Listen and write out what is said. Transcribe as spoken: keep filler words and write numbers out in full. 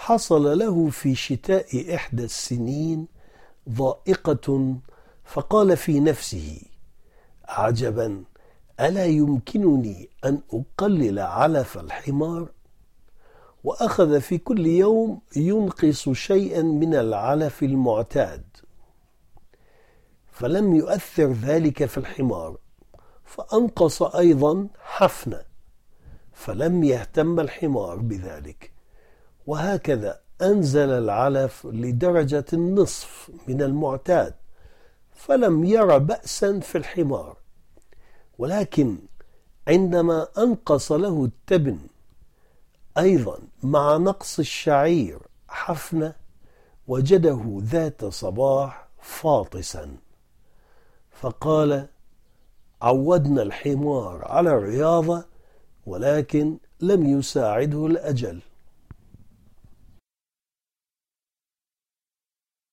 حصل له في شتاء إحدى السنين ضائقة، فقال في نفسه: عجبا، ألا يمكنني أن أقلل علف الحمار؟ وأخذ في كل يوم ينقص شيئا من العلف المعتاد، فلم يؤثر ذلك في الحمار، فأنقص أيضا حفنة، فلم يهتم الحمار بذلك، وهكذا أنزل العلف لدرجة النصف من المعتاد، فلم ير بأسا في الحمار. ولكن عندما أنقص له التبن أيضا مع نقص الشعير حفنة، وجده ذات صباح فاطسا، فقال: عودنا الحمار على الرياضة، ولكن لم يساعده الأجل.